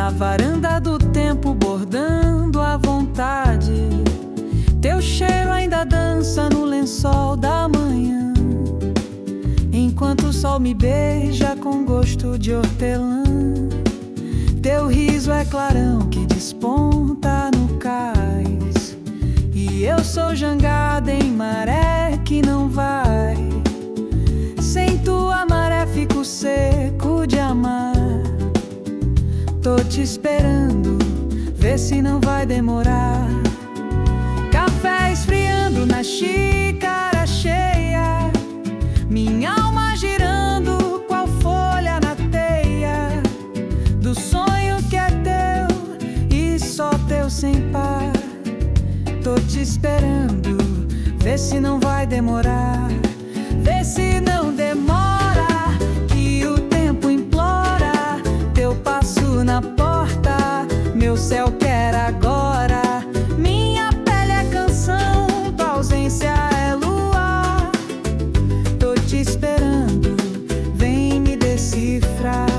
Na varanda do tempo, bordando à vontade, teu cheiro ainda dança no lençol da manhã, enquanto o sol me beija com gosto de hortelã. Teu riso é clarão que desponta no cais, e eu sou jangada em maré que não vai. Sem tua maré fico seco de amar. Tô te esperando, vê se não vai demorar. Café esfriando na xícara cheia, minha alma girando qual folha na teia do sonho que é teu e só teu sem par. Tô te esperando, vê se não vai demorar. Vê se não demora, que o tempo implora teu passo na porta. Meu céu quer agora, minha pele é canção, tua ausência é luar. Tô te esperando, vem me decifrar.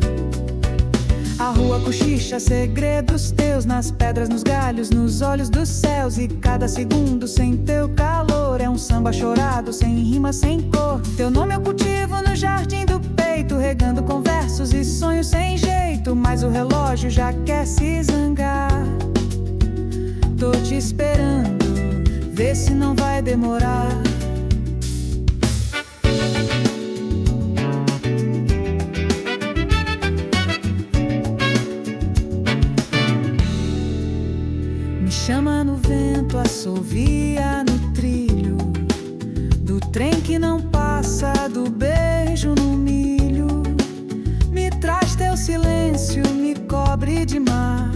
A rua cochicha segredos teus nas pedras, nos galhos, nos olhos dos céus. E cada segundo sem teu calor é um samba chorado, sem rima, sem cor. Teu nome eu cultivo no jardim do peito, regando com versos e sonhos sem jeito. Mas o relógio já quer se zangar. Tô te esperando, vê se não vai demorar. Me chama no vento, assovia no trilho do trem que não passa, do beijo no milho. Me traz teu silêncio, me cobre de mar.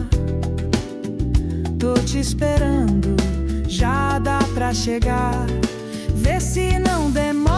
Tô te esperando, já dá pra chegar. Vê se não demora.